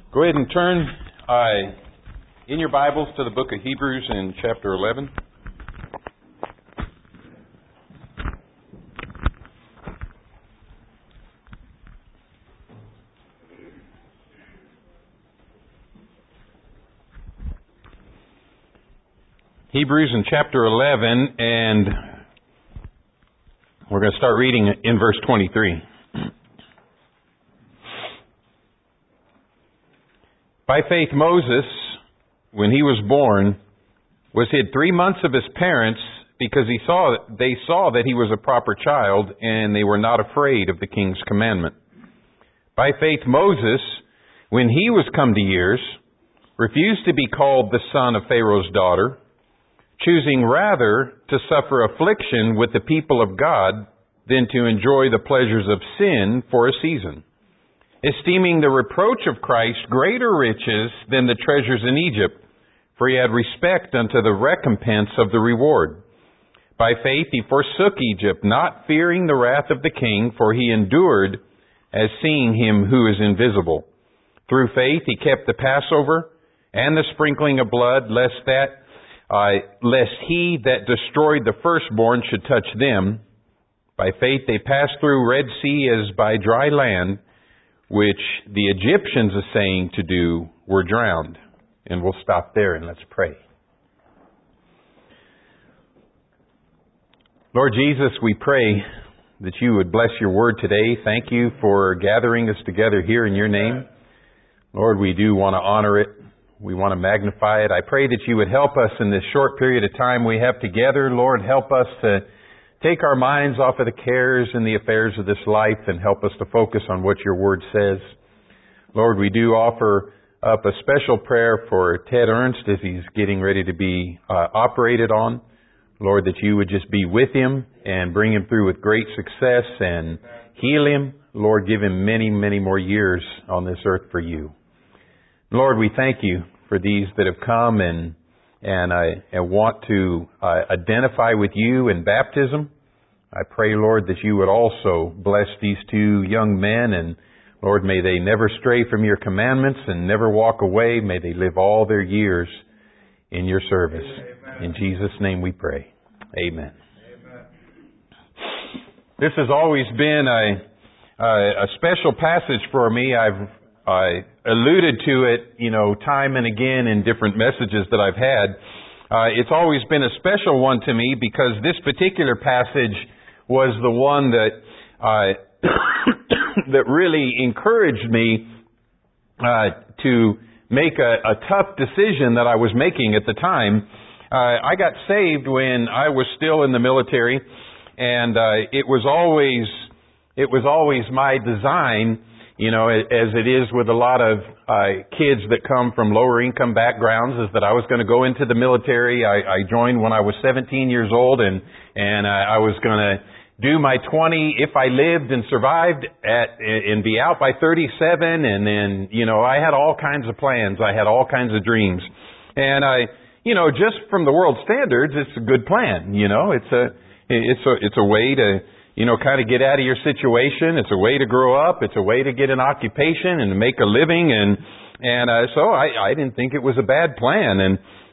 Go ahead and turn in your Bibles to the book of Hebrews in chapter 11. Hebrews in chapter 11, and we're going to start reading in verse 23. By faith, Moses, when he was born, was hid 3 months of his parents because they saw that he was a proper child, and they were not afraid of the king's commandment. By faith, Moses, when he was come to years, refused to be called the son of Pharaoh's daughter, choosing rather to suffer affliction with the people of God than to enjoy the pleasures of sin for a season, esteeming the reproach of Christ greater riches than the treasures in Egypt, for he had respect unto the recompense of the reward. By faith he forsook Egypt, not fearing the wrath of the king, for he endured as seeing him who is invisible. Through faith he kept the Passover and the sprinkling of blood, lest he that destroyed the firstborn should touch them. By faith they passed through Red Sea as by dry land, which the Egyptians essaying to do were drowned. And we'll stop there and let's pray. Lord Jesus, we pray that you would bless your word today. Thank you for gathering us together here in your name. Lord, we do want to honor it. We want to magnify it. I pray that you would help us in this short period of time we have together. Lord, help us to take our minds off of the cares and the affairs of this life and help us to focus on what your word says. Lord, we do offer up a special prayer for Ted Ernst as he's getting ready to be operated on. Lord, that you would just be with him and bring him through with great success and heal him. Lord, give him many, many more years on this earth for you. Lord, we thank you for these that have come and want to identify with you in baptism. I pray, Lord, that you would also bless these two young men, and Lord, may they never stray from your commandments and never walk away. May they live all their years in your service. Amen. In Jesus' name we pray. Amen. Amen. This has always been a special passage for me. I alluded to it, time and again in different messages that I've had. It's always been a special one to me because this particular passage was the one that that really encouraged me to make a tough decision that I was making at the time. I got saved when I was still in the military, and it was always my design, as it is with a lot of kids that come from lower income backgrounds, is that I was going to go into the military. I joined when I was 17 years old, and I was going to do my 20 if I lived and survived and be out by 37. And then, I had all kinds of plans. I had all kinds of dreams. And just from the world standards, it's a good plan. It's a way to, kind of get out of your situation. It's a way to grow up. It's a way to get an occupation and to make a living. So I didn't think it was a bad plan.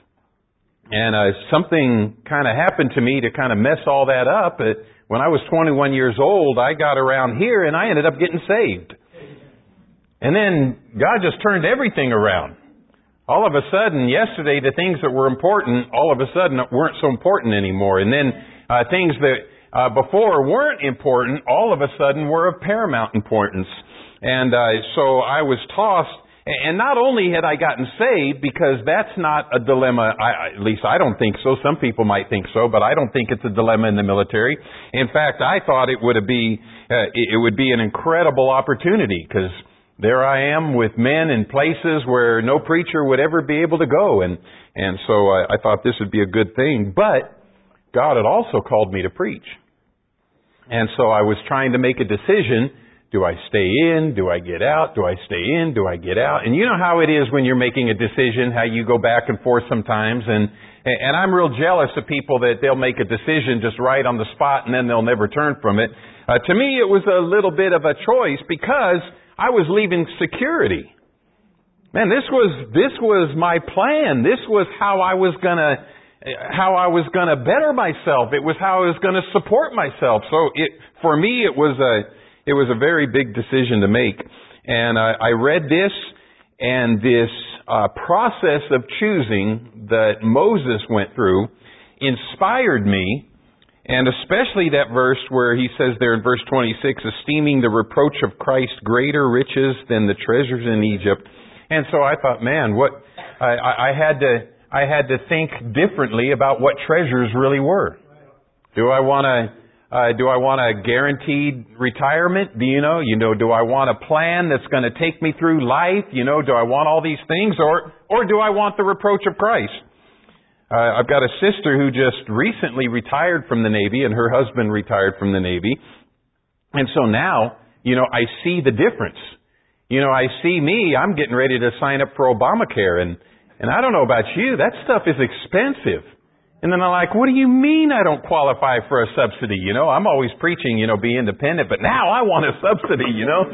And something kind of happened to me to kind of mess all that up. When I was 21 years old, I got around here and I ended up getting saved. And then God just turned everything around. All of a sudden, yesterday, the things that were important, all of a sudden weren't so important anymore. And then things that before weren't important, all of a sudden were of paramount importance. And so I was tossed. And not only had I gotten saved, because that's not a dilemma, at least I don't think so. Some people might think so, but I don't think it's a dilemma in the military. In fact, I thought it would be an incredible opportunity, because there I am with men in places where no preacher would ever be able to go. And so I thought this would be a good thing. But God had also called me to preach. And so I was trying to make a decision. Do I stay in? Do I get out? Do I stay in? Do I get out? And you know how it is when you're making a decision, how you go back and forth sometimes. And I'm real jealous of people that they'll make a decision just right on the spot and then they'll never turn from it. To me, it was a little bit of a choice because I was leaving security. Man, this was my plan. This was how I was gonna better myself. It was how I was gonna support myself. So for me, it was a very big decision to make. And I read this, and this process of choosing that Moses went through inspired me. And especially that verse where he says there in verse 26, esteeming the reproach of Christ greater riches than the treasures in Egypt. And so I thought, man, I had to think differently about what treasures really were. Do I want a guaranteed retirement? Do I want a plan that's going to take me through life? Do I want all these things, or do I want the reproach of Christ? I've got a sister who just recently retired from the Navy, and her husband retired from the Navy. And so now, I see the difference. I see I'm getting ready to sign up for Obamacare, and I don't know about you, that stuff is expensive. And then I'm like, what do you mean I don't qualify for a subsidy? I'm always preaching, be independent, but now I want a subsidy,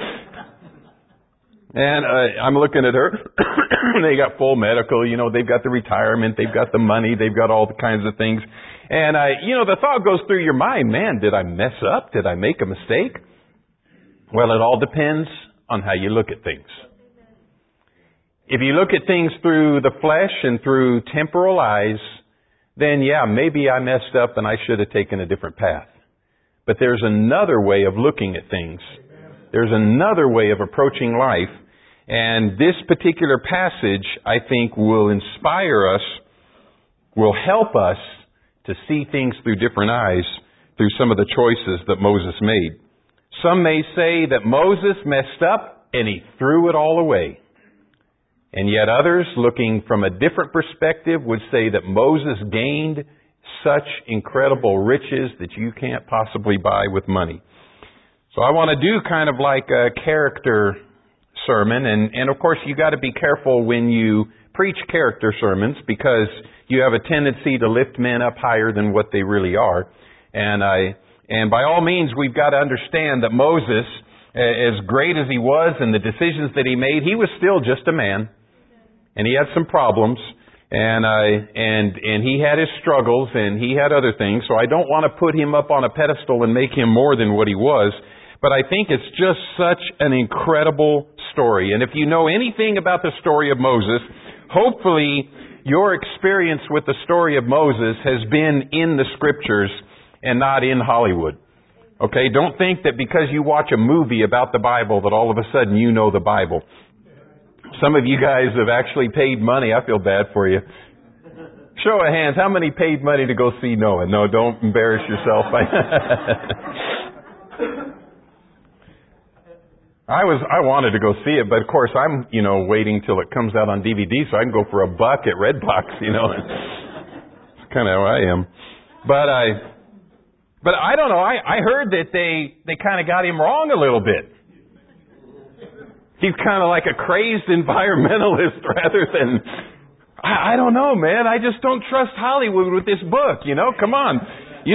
And I'm looking at her. They got full medical, they've got the retirement, they've got the money, they've got all the kinds of things. And, the thought goes through your mind, man, did I mess up? Did I make a mistake? Well, it all depends on how you look at things. If you look at things through the flesh and through temporal eyes, then yeah, maybe I messed up and I should have taken a different path. But there's another way of looking at things. There's another way of approaching life. And this particular passage, I think, will inspire us, will help us to see things through different eyes through some of the choices that Moses made. Some may say that Moses messed up and he threw it all away. And yet others, looking from a different perspective, would say that Moses gained such incredible riches that you can't possibly buy with money. So I want to do kind of like a character sermon, and of course you got to be careful when you preach character sermons, because you have a tendency to lift men up higher than what they really are. And by all means, we've got to understand that Moses, as great as he was and the decisions that he made, he was still just a man. And he had some problems, and he had his struggles, and he had other things. So I don't want to put him up on a pedestal and make him more than what he was. But I think it's just such an incredible story. And if you know anything about the story of Moses, hopefully your experience with the story of Moses has been in the Scriptures and not in Hollywood. Okay? Don't think that because you watch a movie about the Bible that all of a sudden you know the Bible. Some of you guys have actually paid money. I feel bad for you. Show of hands, how many paid money to go see Noah? No, don't embarrass yourself. I wanted to go see it, but of course I'm, waiting till it comes out on DVD so I can go for $1 at Redbox, It's kind of how I am. But I don't know. I heard that they kind of got him wrong a little bit. He's kind of like a crazed environmentalist rather than, I don't know, man. I just don't trust Hollywood with this book, Come on.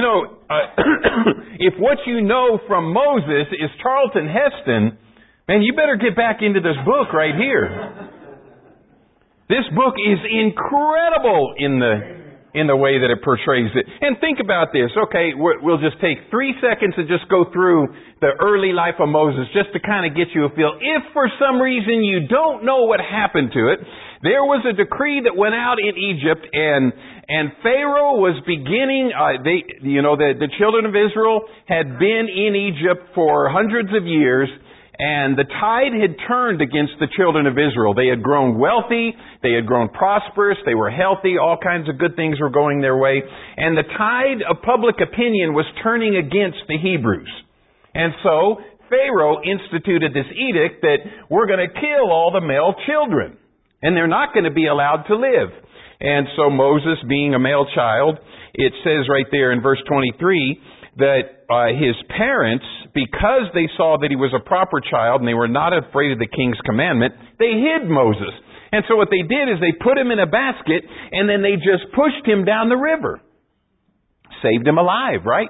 If what you know from Moses is Charlton Heston, man, you better get back into this book right here. This book is incredible in the way that it portrays it. And think about this. Okay, we'll just take 3 seconds and just go through the early life of Moses just to kind of get you a feel. If for some reason you don't know what happened to it, there was a decree that went out in Egypt, and Pharaoh was beginning, the children of Israel had been in Egypt for hundreds of years, and the tide had turned against the children of Israel. They had grown wealthy, they had grown prosperous, they were healthy, all kinds of good things were going their way. And the tide of public opinion was turning against the Hebrews. And so Pharaoh instituted this edict that we're going to kill all the male children, and they're not going to be allowed to live. And so Moses, being a male child, it says right there in verse 23 that his parents, because they saw that he was a proper child and they were not afraid of the king's commandment, they hid Moses. And so what they did is they put him in a basket and then they just pushed him down the river. Saved him alive, right?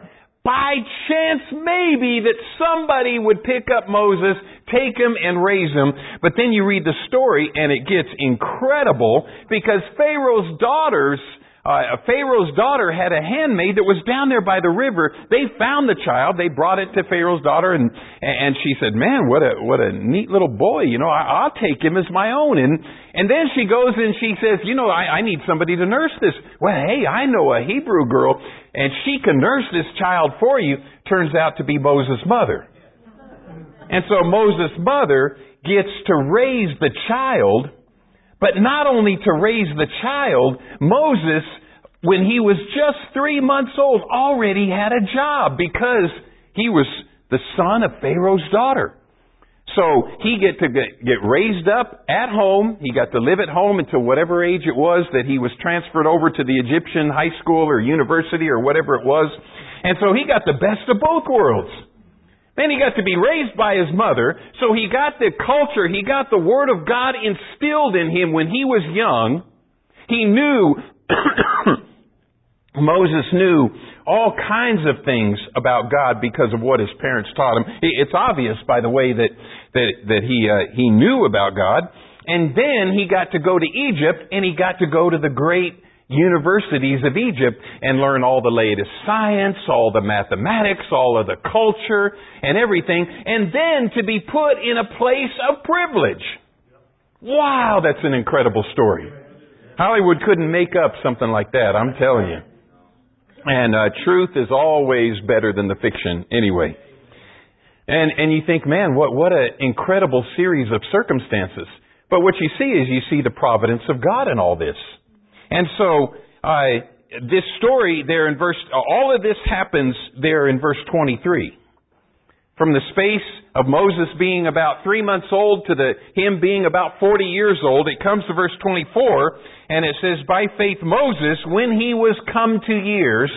by chance maybe that somebody would pick up Moses, take him and raise him. But then you read the story and it gets incredible because Pharaoh's daughter had a handmaid that was down there by the river. They found the child. They brought it to Pharaoh's daughter and she said, man, what a neat little boy. I'll take him as my own. And then she goes and she says, I need somebody to nurse this. Well, hey, I know a Hebrew girl and she can nurse this child for you. Turns out to be Moses' mother. And so Moses' mother gets to raise the child. But not only to raise the child, Moses, when he was just 3 months old, already had a job because he was the son of Pharaoh's daughter. So he get raised up at home. He got to live at home until whatever age it was that he was transferred over to the Egyptian high school or university or whatever it was. And so he got the best of both worlds. Then he got to be raised by his mother, so he got the culture, he got the Word of God instilled in him when he was young. He knew, Moses knew all kinds of things about God because of what his parents taught him. It's obvious by the way that he knew about God. And then he got to go to Egypt, and he got to go to the great universities of Egypt and learn all the latest science, all the mathematics, all of the culture and everything, and then to be put in a place of privilege. Wow, that's an incredible story. Hollywood couldn't make up something like that, I'm telling you. And truth is always better than the fiction anyway. And you think, man, what an incredible series of circumstances. But what you see is you see the providence of God in all this. And so, this story there in all of this happens there in verse 23. From the space of Moses being about 3 months old to him being about 40 years old, it comes to verse 24, and it says, by faith Moses, when he was come to years,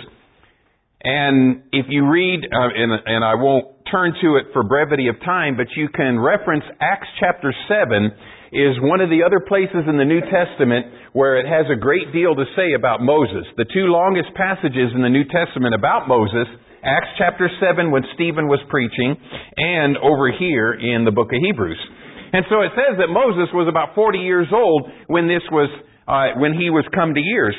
and if you read, and I won't turn to it for brevity of time, but you can reference Acts chapter 7, is one of the other places in the New Testament where it has a great deal to say about Moses. The two longest passages in the New Testament about Moses, Acts chapter 7 when Stephen was preaching, and over here in the book of Hebrews. And so it says that Moses was about 40 years old when he was come to years.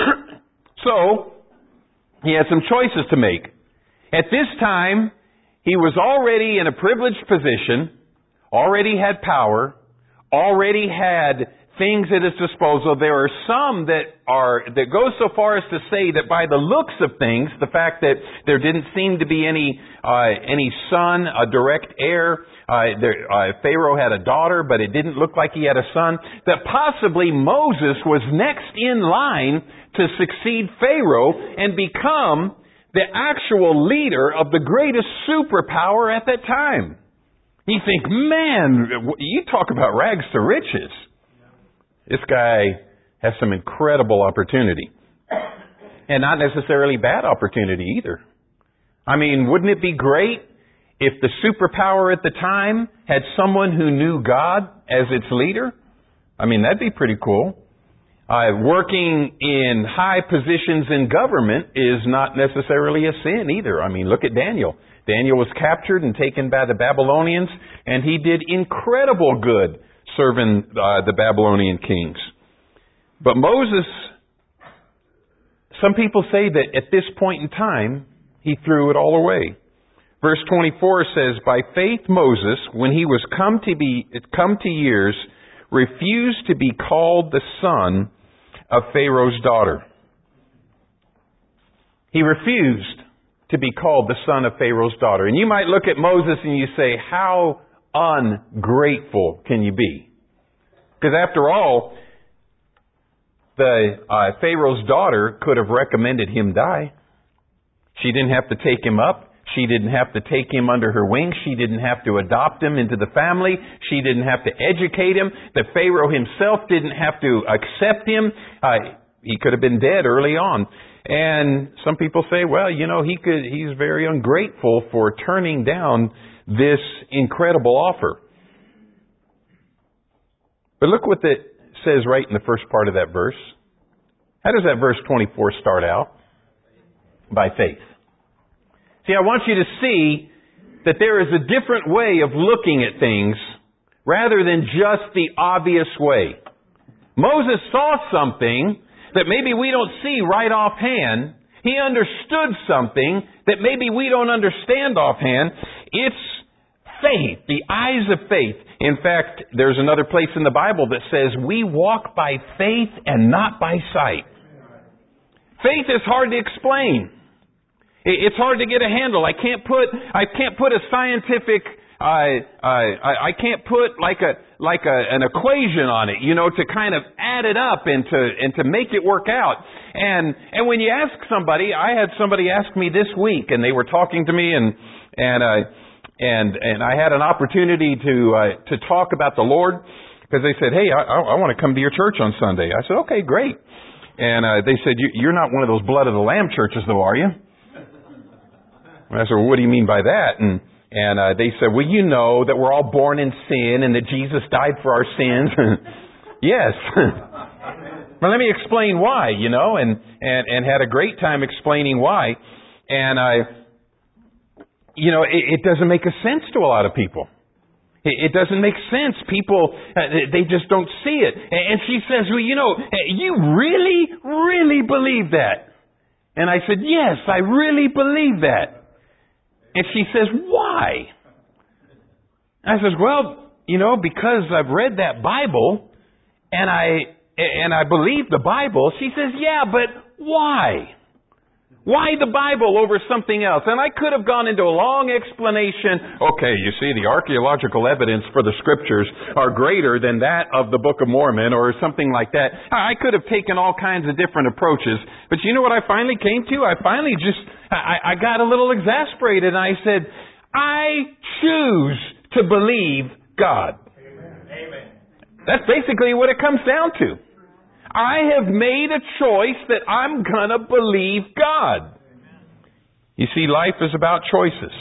So, he had some choices to make. At this time, he was already in a privileged position, already had power, already had things at his disposal. There are some that go so far as to say that by the looks of things, the fact that there didn't seem to be any son, a direct heir, Pharaoh had a daughter, but it didn't look like he had a son, that possibly Moses was next in line to succeed Pharaoh and become the actual leader of the greatest superpower at that time. You think, man, you talk about rags to riches. This guy has some incredible opportunity. And not necessarily bad opportunity either. I mean, wouldn't it be great if the superpower at the time had someone who knew God as its leader? I mean, that'd be pretty cool. Working in high positions in government is not necessarily a sin either. I mean, look at Daniel. Daniel was captured and taken by the Babylonians, and he did incredible good serving the Babylonian kings. But Moses, some people say that at this point in time, he threw it all away. Verse 24 says, by faith Moses, when he was come to years, refused to be called the son of Pharaoh's daughter. He refused to be called the son of Pharaoh's daughter. And you might look at Moses and you say, how ungrateful can you be? Because after all, the Pharaoh's daughter could have recommended him die. She didn't have to take him up. She didn't have to take him under her wing. She didn't have to adopt him into the family. She didn't have to educate him. The Pharaoh himself didn't have to accept him. He could have been dead early on. And some people say, well, he's very ungrateful for turning down this incredible offer. But look what it says right in the first part of that verse. How does that verse 24 start out? By faith. See, I want you to see that there is a different way of looking at things rather than just the obvious way. Moses saw something that maybe we don't see right offhand. He understood something that maybe we don't understand offhand. It's faith, the eyes of faith. In fact, there's another place in the Bible that says we walk by faith and not by sight. Faith is hard to explain. It's hard to get a handle. I can't put a scientific I can't put like an equation on it, to kind of add it up and to make it work out. And when you ask somebody, I had somebody ask me this week, and they were talking to me, and I had an opportunity to talk about the Lord, because they said, "Hey, I want to come to your church on Sunday." I said, "Okay, great." And they said, "You're not one of those blood of the Lamb churches, though, are you?" And I said, "Well, what do you mean by that?" And they said, "Well, you know that we're all born in sin and that Jesus died for our sins." Yes. Well, let me explain why, and had a great time explaining why. And it doesn't make a sense to a lot of people. It doesn't make sense. People, they just don't see it. And she says, "Well, you really, really believe that?" And I said, "Yes, I really believe that." And she says, "Why?" I says, "Well, because I've read that Bible and I believe the Bible." She says, "Yeah, but why? Why the Bible over something else?" And I could have gone into a long explanation. Okay, you see, the archaeological evidence for the Scriptures are greater than that of the Book of Mormon or something like that. I could have taken all kinds of different approaches. But you know what I finally came to? I got a little exasperated, and I said, "I choose to believe God." Amen. That's basically what it comes down to. I have made a choice that I'm going to believe God. You see, life is about choices.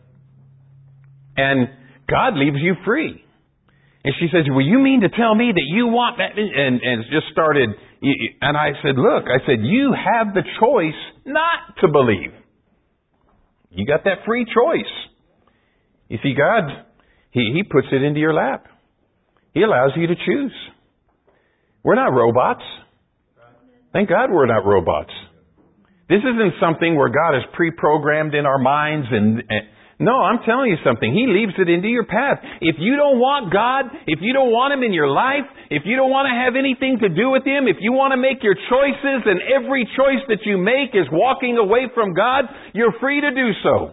And God leaves you free. And she says, "Well, you mean to tell me that you want that?" And it just started. And I said, "Look," "you have the choice not to believe. You got that free choice." You see, God, He puts it into your lap. He allows you to choose. We're not robots. Thank God we're not robots. This isn't something where God is pre-programmed in our minds no, I'm telling you something. He leaves it into your path. If you don't want God, if you don't want Him in your life, if you don't want to have anything to do with Him, if you want to make your choices and every choice that you make is walking away from God, you're free to do so.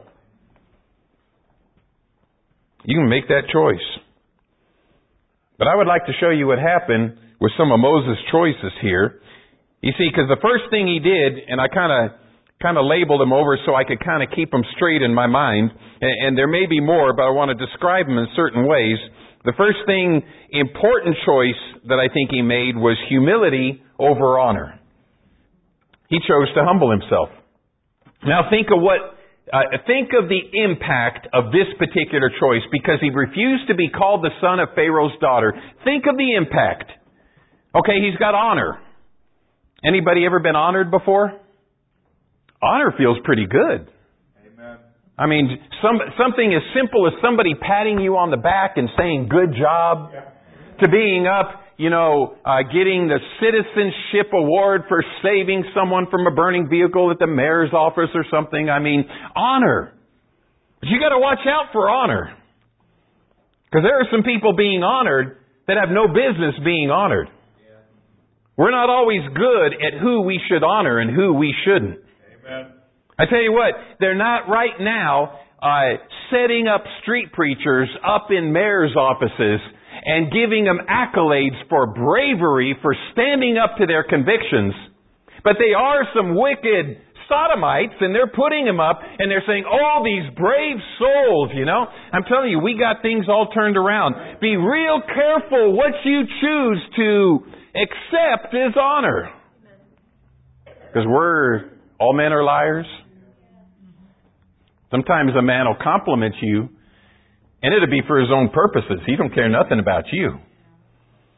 You can make that choice. But I would like to show you what happened with some of Moses' choices here. You see, because the first thing he did, and I kind of labeled them over so I could kind of keep them straight in my mind, and there may be more, but I want to describe them in certain ways. The first important choice that I think he made was humility over honor. He chose to humble himself. Now think of the impact of this particular choice, because he refused to be called the son of Pharaoh's daughter. Think of the impact. Okay, he's got honor. Anybody ever been honored before? Honor feels pretty good. Amen. I mean, something as simple as somebody patting you on the back and saying, "Good job," to being up, getting the citizenship award for saving someone from a burning vehicle at the mayor's office or something. I mean, honor. But you got to watch out for honor. Because there are some people being honored that have no business being honored. We're not always good at who we should honor and who we shouldn't. Amen. I tell you what, they're not right now setting up street preachers up in mayor's offices and giving them accolades for bravery, for standing up to their convictions. But they are some wicked sodomites, and they're putting them up, and they're saying, "Oh, these brave souls," I'm telling you, we got things all turned around. Be real careful what you choose to accept as honor. Because all men are liars. Sometimes a man will compliment you, and it'll be for his own purposes. He don't care nothing about you.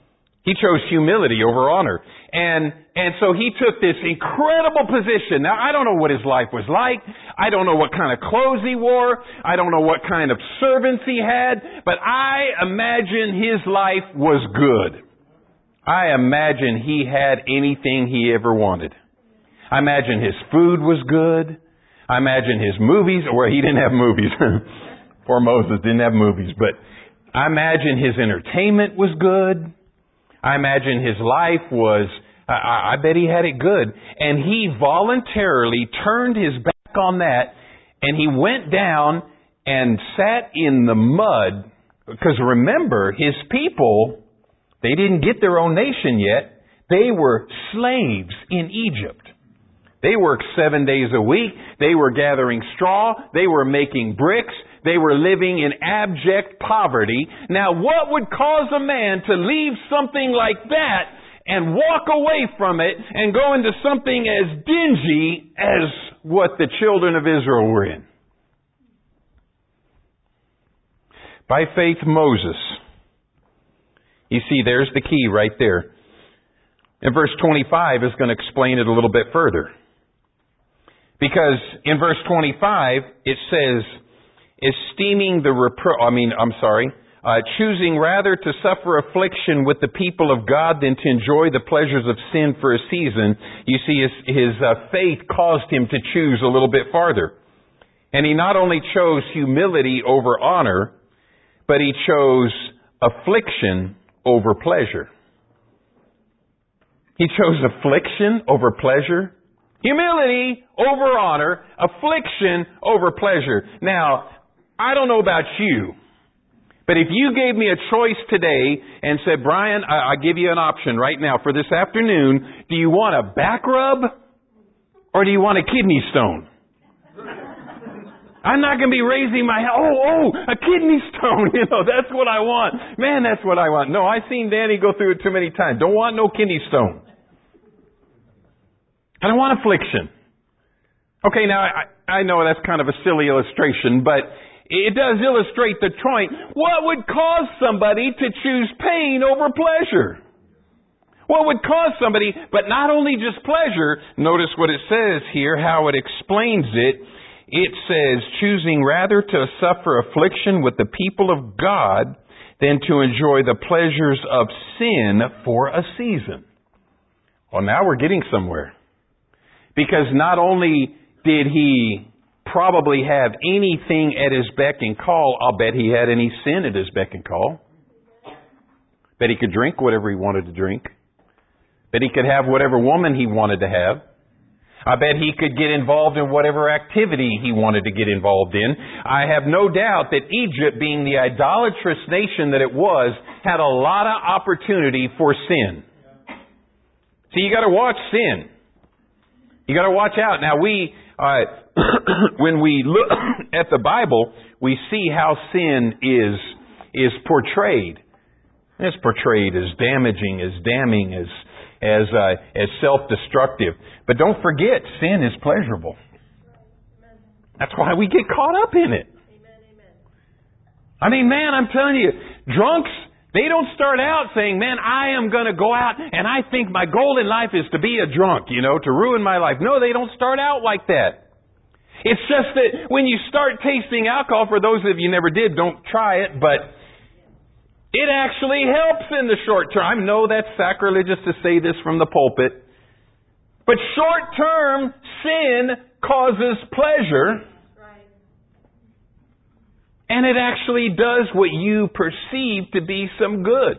He chose humility over honor. And so he took this incredible position. Now, I don't know what his life was like. I don't know what kind of clothes he wore. I don't know what kind of servants he had. But I imagine his life was good. I imagine he had anything he ever wanted. I imagine his food was good. I imagine his movies, well, he didn't have movies. Poor Moses didn't have movies. But I imagine his entertainment was good. I imagine his life was, I bet he had it good. And he voluntarily turned his back on that, and he went down and sat in the mud. Because remember, his people, they didn't get their own nation yet. They were slaves in Egypt. They worked 7 days a week. They were gathering straw. They were making bricks. They were living in abject poverty. Now, what would cause a man to leave something like that and walk away from it and go into something as dingy as what the children of Israel were in? By faith, Moses. You see, there's the key right there. And verse 25 is going to explain it a little bit further. Because in verse 25, it says, choosing rather to suffer affliction with the people of God than to enjoy the pleasures of sin for a season. You see, his faith caused him to choose a little bit farther. And he not only chose humility over honor, but he chose affliction over pleasure. He chose affliction over pleasure. Humility over honor, affliction over pleasure. Now, I don't know about you, but if you gave me a choice today and said, Brian, I give you an option right now for this afternoon, do you want a back rub or do you want a kidney stone? I'm not going to be raising my hand, a kidney stone, that's what I want. Man, that's what I want. No, I've seen Danny go through it too many times. Don't want no kidney stone. I don't want affliction. Okay, now I know that's kind of a silly illustration, but it does illustrate the point. What would cause somebody to choose pain over pleasure? What would cause somebody, but not only just pleasure, notice what it says here, how it explains it. It says, choosing rather to suffer affliction with the people of God than to enjoy the pleasures of sin for a season. Well, now we're getting somewhere. Because not only did he probably have anything at his beck and call, I'll bet he had any sin at his beck and call. Bet he could drink whatever he wanted to drink. Bet he could have whatever woman he wanted to have. I bet he could get involved in whatever activity he wanted to get involved in. I have no doubt that Egypt, being the idolatrous nation that it was, had a lot of opportunity for sin. See, you got to watch sin. You got to watch out. Now when we look at the Bible, we see how sin is portrayed. It's portrayed as damaging, as damning, as self-destructive. But don't forget, sin is pleasurable. That's why we get caught up in it. I mean, man, I'm telling you, drunks, they don't start out saying, man, I am going to go out and I think my goal in life is to be a drunk, to ruin my life. No, they don't start out like that. It's just that when you start tasting alcohol, for those of you who never did, don't try it, but it actually helps in the short term. I know that's sacrilegious to say this from the pulpit, but short term sin causes pleasure. And it actually does what you perceive to be some good.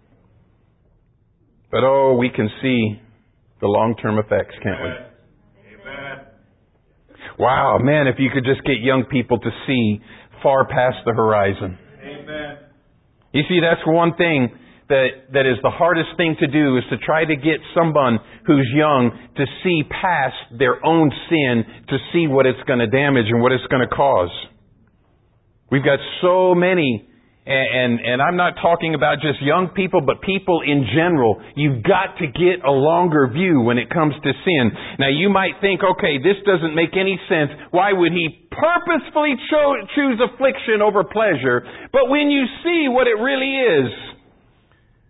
But we can see the long-term effects, can't we? Amen. Wow, man, if you could just get young people to see far past the horizon. Amen. You see, that's one thing that is the hardest thing to do, is to try to get someone who's young to see past their own sin, to see what it's going to damage and what it's going to cause. We've got so many, and I'm not talking about just young people, but people in general. You've got to get a longer view when it comes to sin. Now, you might think, okay, this doesn't make any sense. Why would he purposefully choose affliction over pleasure? But when you see what it really is,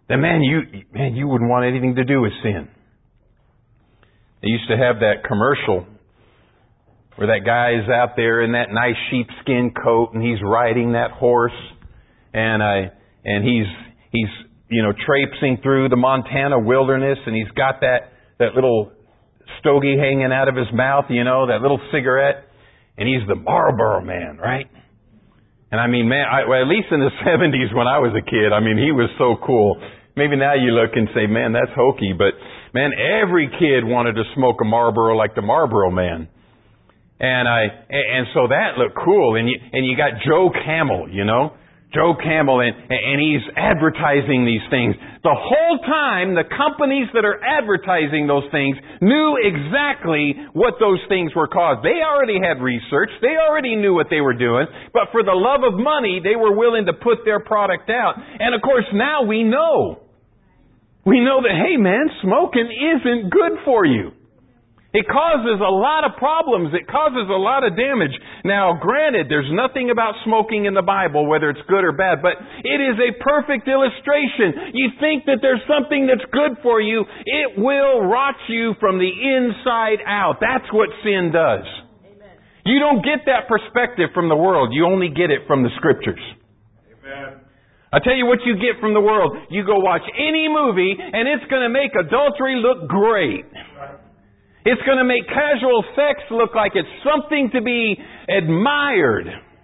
then you wouldn't want anything to do with sin. They used to have that commercial where that guy is out there in that nice sheepskin coat and he's riding that horse and he's traipsing through the Montana wilderness and he's got that little stogie hanging out of his mouth, that little cigarette, and he's the Marlboro Man, right? And I mean, man, at least in the 70s when I was a kid, he was so cool. Maybe now you look and say, man, that's hokey, but man, every kid wanted to smoke a Marlboro like the Marlboro Man. And so that looked cool. And you got Joe Camel, Joe Camel, and he's advertising these things. The whole time, the companies that are advertising those things knew exactly what those things were caused. They already had research. They already knew what they were doing. But for the love of money, they were willing to put their product out. And of course, now we know. We know that, hey man, smoking isn't good for you. It causes a lot of problems. It causes a lot of damage. Now, granted, there's nothing about smoking in the Bible, whether it's good or bad, but it is a perfect illustration. You think that there's something that's good for you, it will rot you from the inside out. That's what sin does. Amen. You don't get that perspective from the world. You only get it from the Scriptures. Amen. I tell you what you get from the world. You go watch any movie, and it's going to make adultery look great. Right. It's going to make casual sex look like it's something to be admired.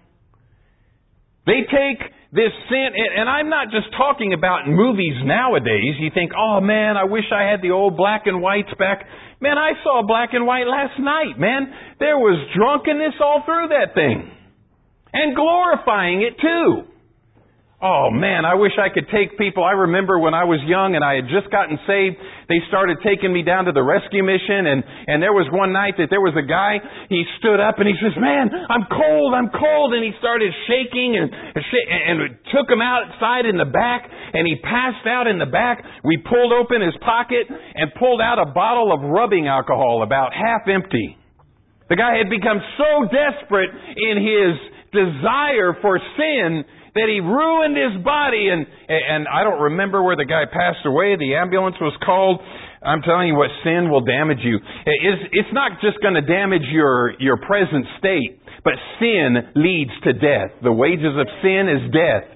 They take this sin, and I'm not just talking about movies nowadays. You think, oh man, I wish I had the old black and whites back. Man, I saw black and white last night, man. There was drunkenness all through that thing. And glorifying it too. Oh man, I wish I could take people. I remember when I was young and I had just gotten saved, they started taking me down to the rescue mission, and there was one night that there was a guy, he stood up and he says, man, I'm cold, and he started shaking and took him outside in the back, and he passed out in the back. We pulled open his pocket and pulled out a bottle of rubbing alcohol, about half empty. The guy had become so desperate in his desire for sin that he ruined his body, and I don't remember where the guy passed away. The ambulance was called. I'm telling you what, sin will damage you. It's not just going to damage your present state, but sin leads to death. The wages of sin is death.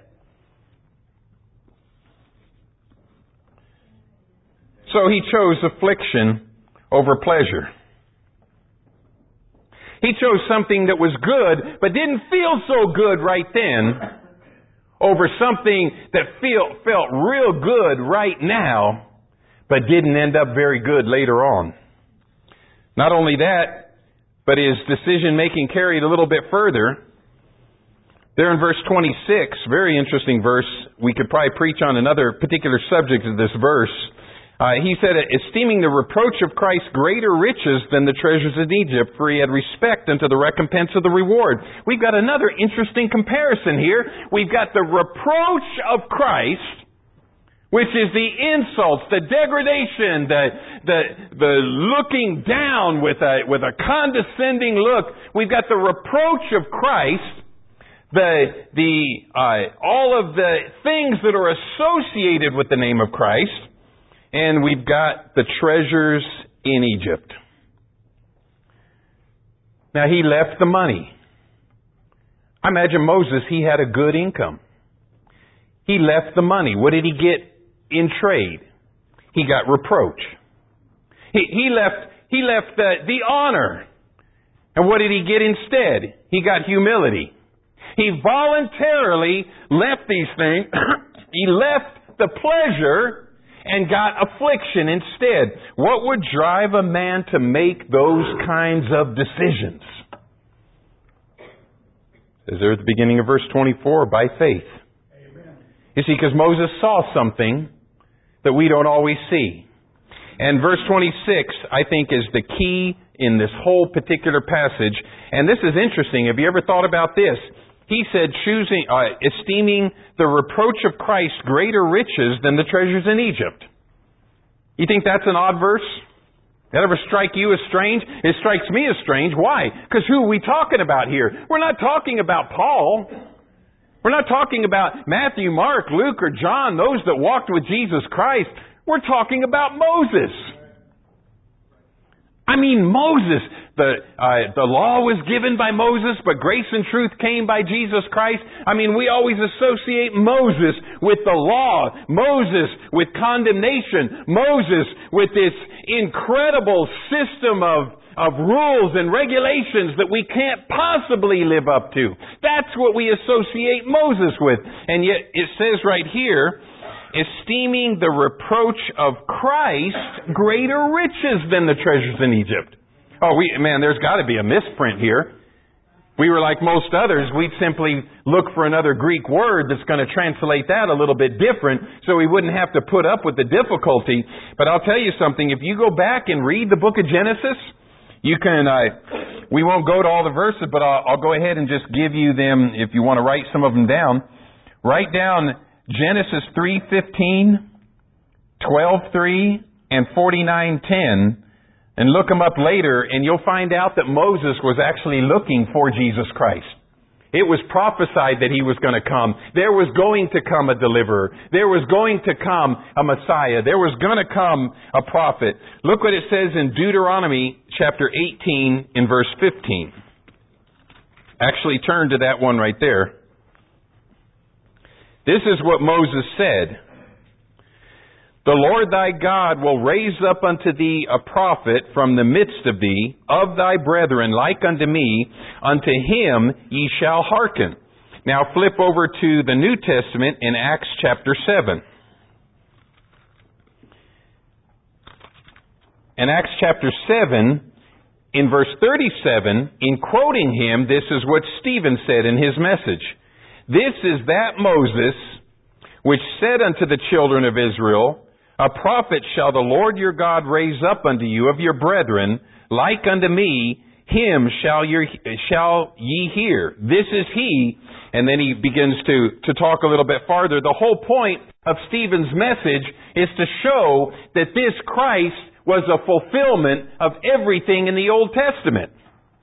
So he chose affliction over pleasure. He chose something that was good, but didn't feel so good right then, over something that felt real good right now, but didn't end up very good later on. Not only that, but his decision-making carried a little bit further. There in verse 26, very interesting verse. We could probably preach on another particular subject of this verse. He said, esteeming the reproach of Christ greater riches than the treasures in Egypt, for he had respect unto the recompense of the reward. We've got another interesting comparison here. We've got the reproach of Christ, which is the insults, the degradation, the looking down with a condescending look. We've got the reproach of Christ, all of the things that are associated with the name of Christ. And we've got the treasures in Egypt. Now, he left the money. I imagine Moses, he had a good income. He left the money. What did he get in trade? He got reproach. He left the honor. And what did he get instead? He got humility. He voluntarily left these things. He left the pleasure and got affliction instead. What would drive a man to make those kinds of decisions? As there at the beginning of verse 24, by faith. Amen. You see, because Moses saw something that we don't always see. And verse 26, I think, is the key in this whole particular passage. And this is interesting. Have you ever thought about this? He said, esteeming the reproach of Christ greater riches than the treasures in Egypt. You think that's an odd verse? That ever strike you as strange? It strikes me as strange. Why? Because who are we talking about here? We're not talking about Paul. We're not talking about Matthew, Mark, Luke, or John, those that walked with Jesus Christ. We're talking about Moses. I mean, Moses. The law was given by Moses, but grace and truth came by Jesus Christ. I mean, we always associate Moses with the law, Moses with condemnation, Moses with this incredible system of rules and regulations that we can't possibly live up to. That's what we associate Moses with. And yet it says right here, esteeming the reproach of Christ greater riches than the treasures in Egypt. Oh, there's got to be a misprint here. We were like most others. We'd simply look for another Greek word that's going to translate that a little bit different so we wouldn't have to put up with the difficulty. But I'll tell you something. If you go back and read the book of Genesis, you can, we won't go to all the verses, but I'll go ahead and just give you them if you want to write some of them down. Write down Genesis 3:15, 12:3, and 49:10. And look them up later, and you'll find out that Moses was actually looking for Jesus Christ. It was prophesied that He was going to come. There was going to come a deliverer. There was going to come a Messiah. There was going to come a prophet. Look what it says in Deuteronomy chapter 18 in verse 15. Actually, turn to that one right there. This is what Moses said. The Lord thy God will raise up unto thee a prophet from the midst of thee, of thy brethren, like unto me. Unto him ye shall hearken. Now flip over to the New Testament in Acts chapter 7. In Acts chapter 7, in verse 37, in quoting him, this is what Stephen said in his message. This is that Moses which said unto the children of Israel, a prophet shall the Lord your God raise up unto you of your brethren, like unto me, him shall ye hear. This is he. And then he begins to talk a little bit farther. The whole point of Stephen's message is to show that this Christ was a fulfillment of everything in the Old Testament.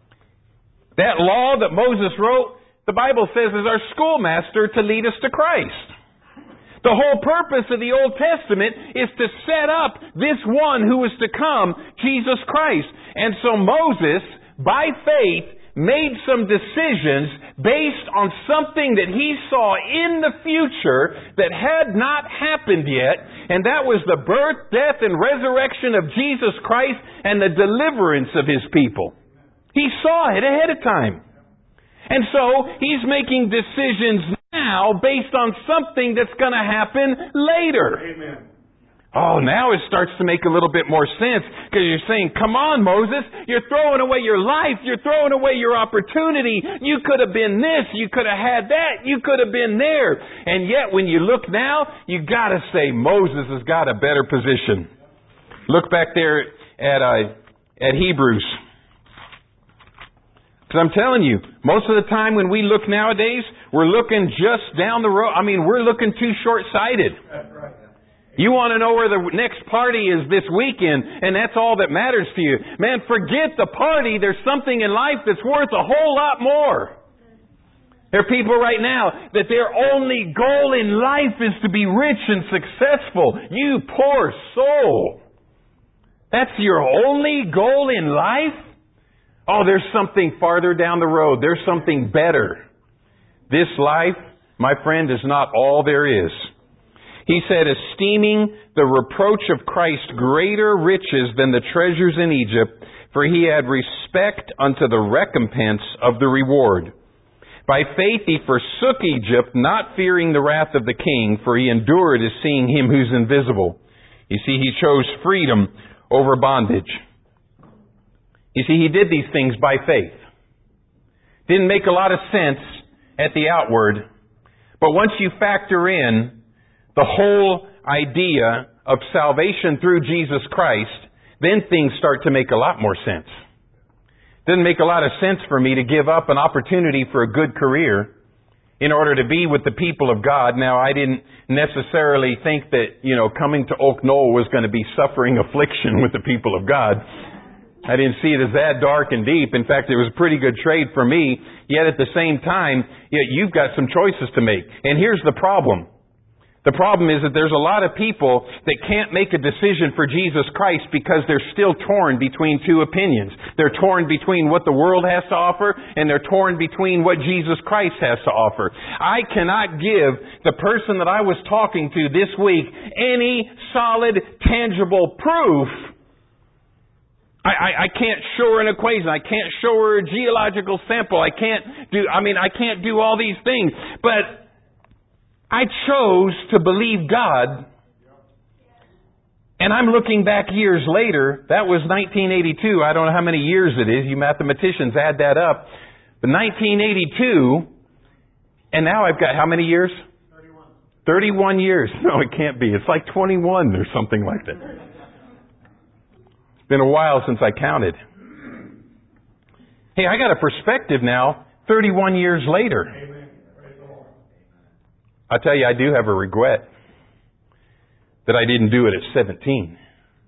That law that Moses wrote, the Bible says, is our schoolmaster to lead us to Christ. The whole purpose of the Old Testament is to set up this one who is to come, Jesus Christ. And so Moses, by faith, made some decisions based on something that he saw in the future that had not happened yet, and that was the birth, death, and resurrection of Jesus Christ and the deliverance of His people. He saw it ahead of time. And so, he's making decisions now based on something that's going to happen later. Amen. Oh, now it starts to make a little bit more sense because you're saying, come on, Moses, you're throwing away your life, you're throwing away your opportunity. You could have been this, you could have had that, you could have been there. And yet, when you look now, you got to say Moses has got a better position. Look back there at Hebrews. Because I'm telling you, most of the time when we look nowadays, we're looking just down the road. I mean, we're looking too short-sighted. That's right. You want to know where the next party is this weekend, and that's all that matters to you. Man, forget the party. There's something in life that's worth a whole lot more. There are people right now that their only goal in life is to be rich and successful. You poor soul. That's your only goal in life? Oh, there's something farther down the road. There's something better. This life, my friend, is not all there is. He said, esteeming the reproach of Christ greater riches than the treasures in Egypt, for he had respect unto the recompense of the reward. By faith he forsook Egypt, not fearing the wrath of the king, for he endured as seeing him who's invisible. You see, he chose freedom over bondage. You see, he did these things by faith. Didn't make a lot of sense at the outward, but once you factor in the whole idea of salvation through Jesus Christ, then things start to make a lot more sense. Didn't make a lot of sense for me to give up an opportunity for a good career in order to be with the people of God. Now, I didn't necessarily think that, coming to Oak Knoll was going to be suffering affliction with the people of God. I didn't see it as that dark and deep. In fact, it was a pretty good trade for me. Yet at the same time, you've got some choices to make. And here's the problem. The problem is that there's a lot of people that can't make a decision for Jesus Christ because they're still torn between two opinions. They're torn between what the world has to offer, and they're torn between what Jesus Christ has to offer. I cannot give the person that I was talking to this week any solid, tangible proof. I can't show her an equation. I can't show her a geological sample. I can't do all these things. But I chose to believe God, and I'm looking back years later. That was 1982. I don't know how many years it is. You mathematicians add that up. But 1982, and now I've got how many years? 31 years. No, it can't be. It's like 21 or something like that. It's been a while since I counted. Hey, I got a perspective now, 31 years later. I tell you, I do have a regret that I didn't do it at 17.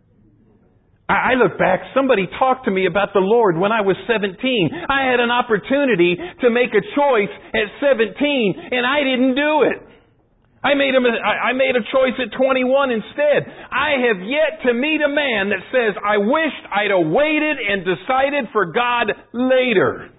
I look back, somebody talked to me about the Lord when I was 17. I had an opportunity to make a choice at 17, and I didn't do it. I made a choice at 21 instead. I have yet to meet a man that says, I wished I'd have waited and decided for God later.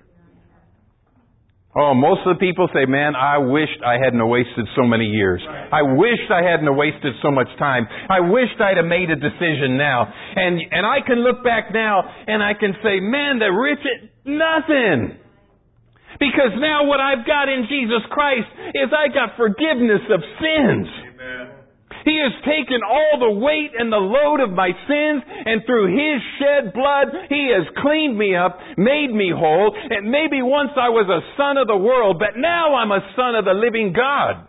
Oh, most of the people say, man, I wished I hadn't wasted so many years. I wished I hadn't wasted so much time. I wished I'd have made a decision now. And I can look back now and I can say, man, nothing. Because now what I've got in Jesus Christ is I got forgiveness of sins. Amen. He has taken all the weight and the load of my sins, and through His shed blood, He has cleaned me up, made me whole. And maybe once I was a son of the world, but now I'm a son of the living God.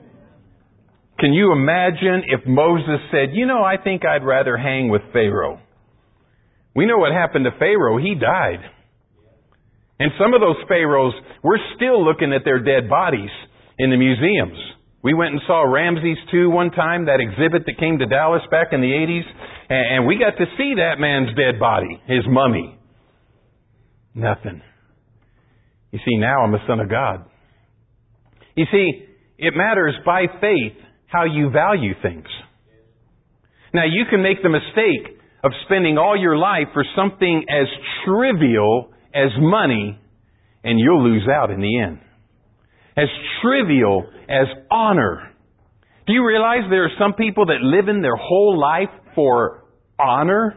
Can you imagine if Moses said, I think I'd rather hang with Pharaoh? We know what happened to Pharaoh. He died. And some of those pharaohs, we're still looking at their dead bodies in the museums. We went and saw Ramses II one time, that exhibit that came to Dallas back in the 80s, and we got to see that man's dead body, his mummy. Nothing. You see, now I'm a son of God. You see, it matters by faith how you value things. Now, you can make the mistake of spending all your life for something as trivial as money, and you'll lose out in the end. As trivial as honor. Do you realize there are some people that live in their whole life for honor?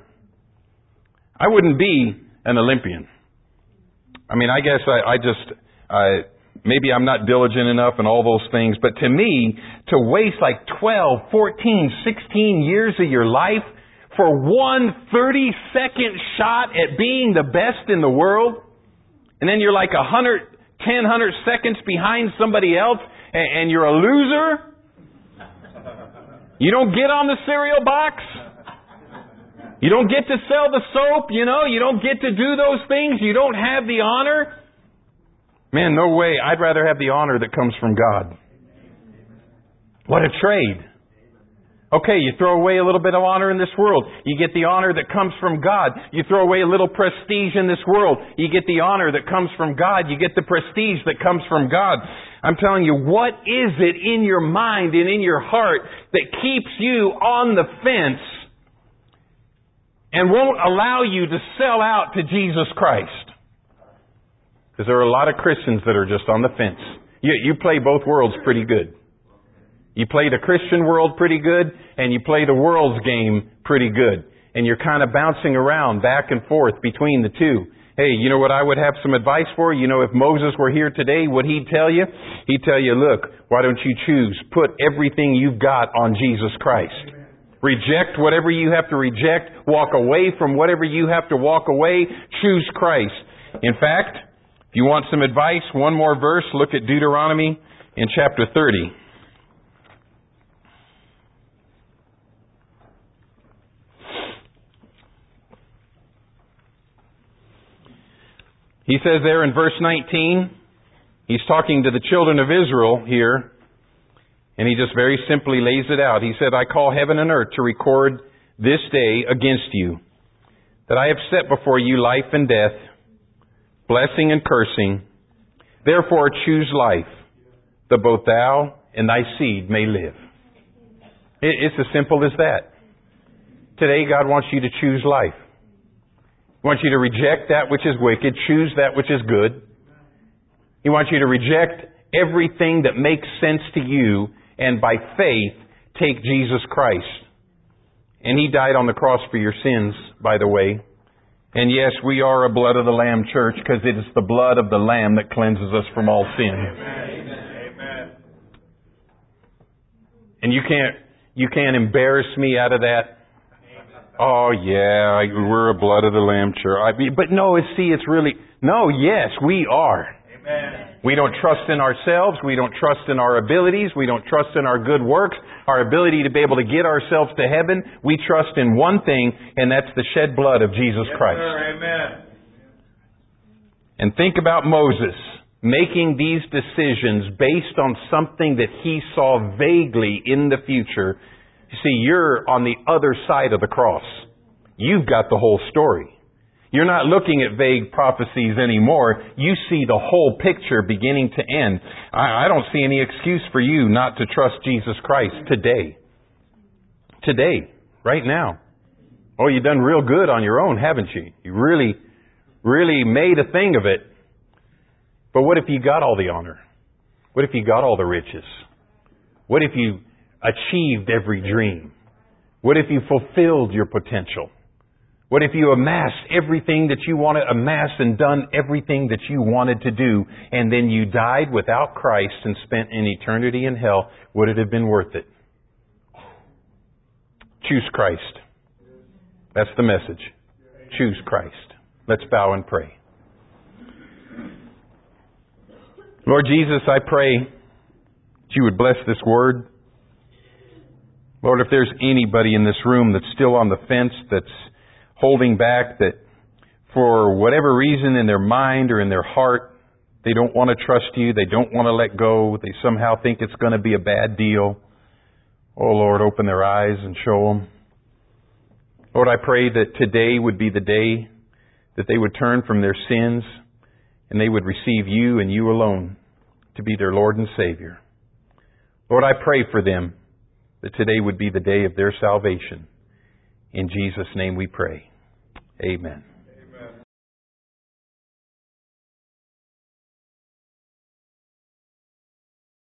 I wouldn't be an Olympian. I guess maybe I'm not diligent enough and all those things, but to me, to waste like 12, 14, 16 years of your life for one 30-second shot at being the best in the world, and then you're like 100 seconds behind somebody else, and you're a loser? You don't get on the cereal box? You don't get to sell the soap, you don't get to do those things, you don't have the honor? Man, no way. I'd rather have the honor that comes from God. What a trade. Okay, you throw away a little bit of honor in this world. You get the honor that comes from God. You throw away a little prestige in this world. You get the honor that comes from God. You get the prestige that comes from God. I'm telling you, what is it in your mind and in your heart that keeps you on the fence and won't allow you to sell out to Jesus Christ? Because there are a lot of Christians that are just on the fence. You play both worlds pretty good. You play the Christian world pretty good, and you play the world's game pretty good. And you're kind of bouncing around back and forth between the two. Hey, you know what I would have some advice for? If Moses were here today, what he'd tell you? He'd tell you, look, why don't you choose? Put everything you've got on Jesus Christ. Reject whatever you have to reject. Walk away from whatever you have to walk away. Choose Christ. In fact, if you want some advice, one more verse, look at Deuteronomy in chapter 30. He says there in verse 19, he's talking to the children of Israel here, and he just very simply lays it out. He said, I call heaven and earth to record this day against you, that I have set before you life and death, blessing and cursing. Therefore choose life, that both thou and thy seed may live. It's as simple as that. Today God wants you to choose life. He wants you to reject that which is wicked, choose that which is good. He wants you to reject everything that makes sense to you, and by faith, take Jesus Christ. And He died on the cross for your sins, by the way. And yes, we are a blood of the Lamb church, because it is the blood of the Lamb that cleanses us from all sin. Amen. And you can't embarrass me out of that. Oh yeah, we're a blood of the Lamb church. But no, it's really, no, yes, we are. Amen. We don't trust in ourselves. We don't trust in our abilities. We don't trust in our good works, our ability to be able to get ourselves to heaven. We trust in one thing, and that's the shed blood of Jesus Christ. Sir. Amen. And think about Moses making these decisions based on something that he saw vaguely in the future. You see, you're on the other side of the cross. You've got the whole story. You're not looking at vague prophecies anymore. You see the whole picture beginning to end. I don't see any excuse for you not to trust Jesus Christ today. Today. Right now. Oh, you've done real good on your own, haven't you? You really made a thing of it. But what if you got all the honor? What if you got all the riches? What if you achieved every dream? What if you fulfilled your potential? What if you amassed everything that you want to amass and done everything that you wanted to do, and then you died without Christ and spent an eternity in hell? Would it have been worth it? Choose Christ. That's the message. Choose Christ. Let's bow and pray. Lord Jesus, I pray that you would bless this word. Lord, if there's anybody in this room that's still on the fence, that's holding back, that for whatever reason in their mind or in their heart, they don't want to trust you, they don't want to let go, they somehow think it's going to be a bad deal. Oh Lord, open their eyes and show them. Lord, I pray that today would be the day that they would turn from their sins and they would receive you and you alone to be their Lord and Savior. Lord, I pray for them that today would be the day of their salvation. In Jesus' name we pray. Amen.